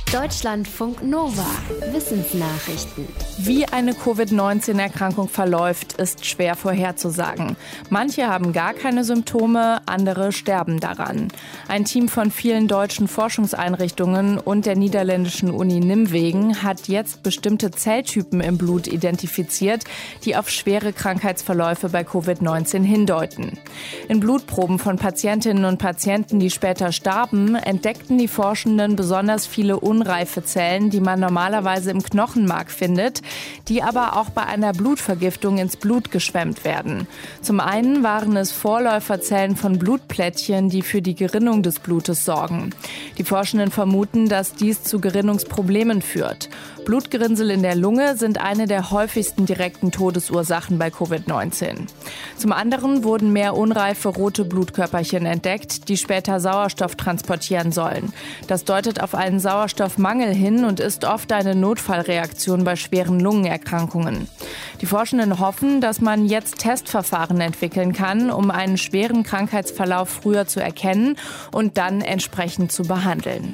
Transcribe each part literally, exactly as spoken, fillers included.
Deutschlandfunk Nova. Wissensnachrichten. Wie eine Covid neunzehn Erkrankung verläuft, ist schwer vorherzusagen. Manche haben gar keine Symptome, andere sterben daran. Ein Team von vielen deutschen Forschungseinrichtungen und der niederländischen Uni Nimwegen hat jetzt bestimmte Zelltypen im Blut identifiziert, die auf schwere Krankheitsverläufe bei Covid neunzehn hindeuten. In Blutproben von Patientinnen und Patienten, die später starben, entdeckten die Forschenden besonders viele unreife Zellen, die man normalerweise im Knochenmark findet, die aber auch bei einer Blutvergiftung ins Blut geschwemmt werden. Zum einen waren es Vorläuferzellen von Blutplättchen, die für die Gerinnung des Blutes sorgen. Die Forschenden vermuten, dass dies zu Gerinnungsproblemen führt. Blutgerinnsel in der Lunge sind eine der häufigsten direkten Todesursachen bei Covid neunzehn. Zum anderen wurden mehr unreife rote Blutkörperchen entdeckt, die später Sauerstoff transportieren sollen. Das deutet auf einen Sauerstoffmangel hin und ist oft eine Notfallreaktion bei schweren Lungenerkrankungen. Die Forschenden hoffen, dass man jetzt Testverfahren entwickeln kann, um einen schweren Krankheitsverlauf früher zu erkennen und dann entsprechend zu behandeln.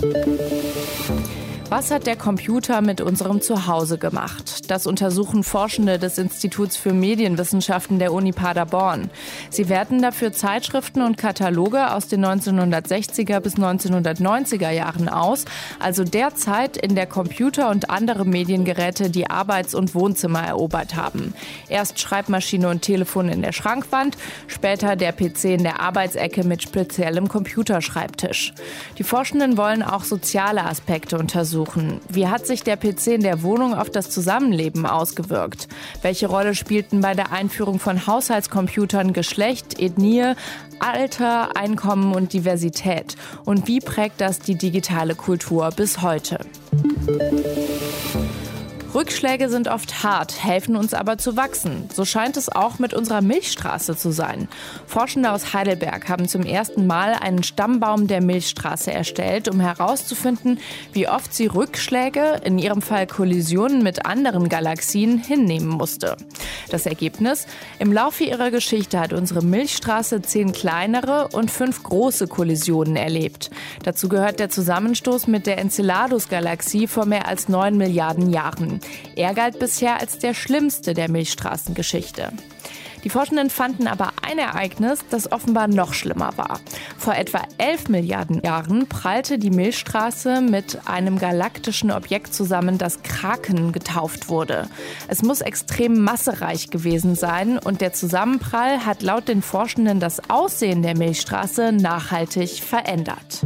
Was hat der Computer mit unserem Zuhause gemacht? Das untersuchen Forschende des Instituts für Medienwissenschaften der Uni Paderborn. Sie werten dafür Zeitschriften und Kataloge aus den neunzehnhundertsechziger bis neunzehnhundertneunziger Jahren aus, also der Zeit, in der Computer und andere Mediengeräte die Arbeits- und Wohnzimmer erobert haben. Erst Schreibmaschine und Telefon in der Schrankwand, später der P C in der Arbeitsecke mit speziellem Computerschreibtisch. Die Forschenden wollen auch soziale Aspekte untersuchen. Wie hat sich der P C in der Wohnung auf das Zusammenleben ausgewirkt? Welche Rolle spielten bei der Einführung von Haushaltscomputern Geschlecht, Ethnie, Alter, Einkommen und Diversität? Und wie prägt das die digitale Kultur bis heute? Rückschläge sind oft hart, helfen uns aber zu wachsen. So scheint es auch mit unserer Milchstraße zu sein. Forschende aus Heidelberg haben zum ersten Mal einen Stammbaum der Milchstraße erstellt, um herauszufinden, wie oft sie Rückschläge, in ihrem Fall Kollisionen mit anderen Galaxien, hinnehmen musste. Das Ergebnis? Im Laufe ihrer Geschichte hat unsere Milchstraße zehn kleinere und fünf große Kollisionen erlebt. Dazu gehört der Zusammenstoß mit der Enceladus-Galaxie vor mehr als neun Milliarden Jahren. Er galt bisher als der schlimmste der Milchstraßengeschichte. Die Forschenden fanden aber ein Ereignis, das offenbar noch schlimmer war. Vor etwa elf Milliarden Jahren prallte die Milchstraße mit einem galaktischen Objekt zusammen, das Kraken getauft wurde. Es muss extrem massereich gewesen sein und der Zusammenprall hat laut den Forschenden das Aussehen der Milchstraße nachhaltig verändert.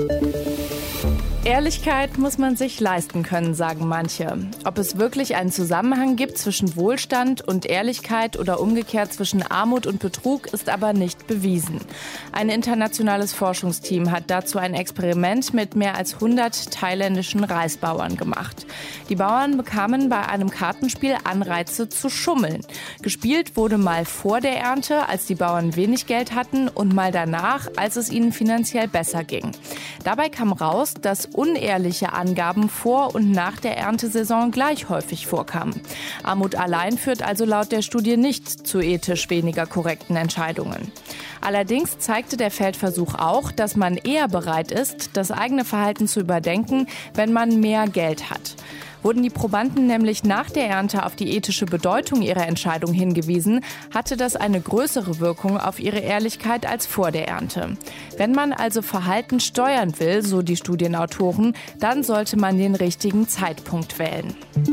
Ehrlichkeit muss man sich leisten können, sagen manche. Ob es wirklich einen Zusammenhang gibt zwischen Wohlstand und Ehrlichkeit oder umgekehrt zwischen Armut und Betrug, ist aber nicht bewiesen. Ein internationales Forschungsteam hat dazu ein Experiment mit mehr als hundert thailändischen Reisbauern gemacht. Die Bauern bekamen bei einem Kartenspiel Anreize zu schummeln. Gespielt wurde mal vor der Ernte, als die Bauern wenig Geld hatten, und mal danach, als es ihnen finanziell besser ging. Dabei kam raus, dass unehrliche Angaben vor und nach der Erntesaison gleich häufig vorkamen. Armut allein führt also laut der Studie nicht zu ethisch weniger korrekten Entscheidungen. Allerdings zeigte der Feldversuch auch, dass man eher bereit ist, das eigene Verhalten zu überdenken, wenn man mehr Geld hat. Wurden die Probanden nämlich nach der Ernte auf die ethische Bedeutung ihrer Entscheidung hingewiesen, hatte das eine größere Wirkung auf ihre Ehrlichkeit als vor der Ernte. Wenn man also Verhalten steuern will, so die Studienautoren, dann sollte man den richtigen Zeitpunkt wählen.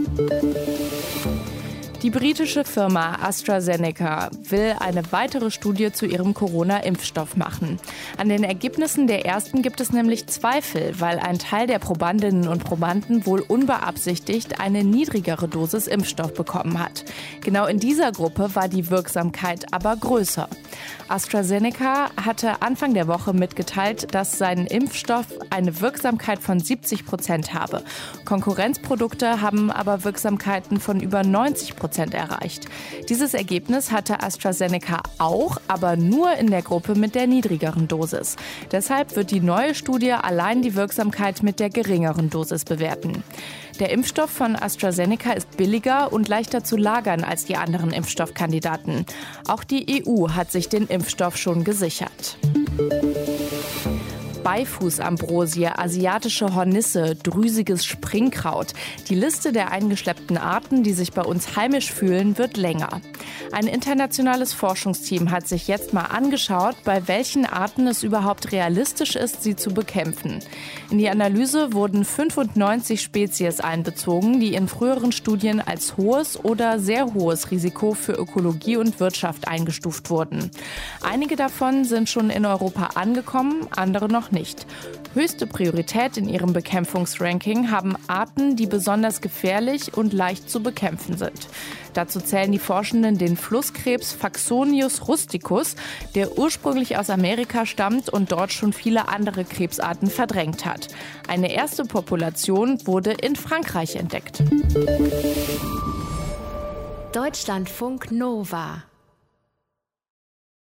Die britische Firma AstraZeneca will eine weitere Studie zu ihrem Corona-Impfstoff machen. An den Ergebnissen der ersten gibt es nämlich Zweifel, weil ein Teil der Probandinnen und Probanden wohl unbeabsichtigt eine niedrigere Dosis Impfstoff bekommen hat. Genau in dieser Gruppe war die Wirksamkeit aber größer. AstraZeneca hatte Anfang der Woche mitgeteilt, dass sein Impfstoff eine Wirksamkeit von siebzig Prozent habe. Konkurrenzprodukte haben aber Wirksamkeiten von über neunzig Prozent erreicht. Dieses Ergebnis hatte AstraZeneca auch, aber nur in der Gruppe mit der niedrigeren Dosis. Deshalb wird die neue Studie allein die Wirksamkeit mit der geringeren Dosis bewerten. Der Impfstoff von AstraZeneca ist billiger und leichter zu lagern als die anderen Impfstoffkandidaten. Auch die E U hat sich den Impfstoff schon gesichert. Beifußambrosie, asiatische Hornisse, drüsiges Springkraut. Die Liste der eingeschleppten Arten, die sich bei uns heimisch fühlen, wird länger. Ein internationales Forschungsteam hat sich jetzt mal angeschaut, bei welchen Arten es überhaupt realistisch ist, sie zu bekämpfen. In die Analyse wurden fünfundneunzig Spezies einbezogen, die in früheren Studien als hohes oder sehr hohes Risiko für Ökologie und Wirtschaft eingestuft wurden. Einige davon sind schon in Europa angekommen, andere noch nicht. Höchste Priorität in ihrem Bekämpfungsranking haben Arten, die besonders gefährlich und leicht zu bekämpfen sind. Dazu zählen die Forschenden den Flusskrebs Faxonius rusticus, der ursprünglich aus Amerika stammt und dort schon viele andere Krebsarten verdrängt hat. Eine erste Population wurde in Frankreich entdeckt. Deutschlandfunk Nova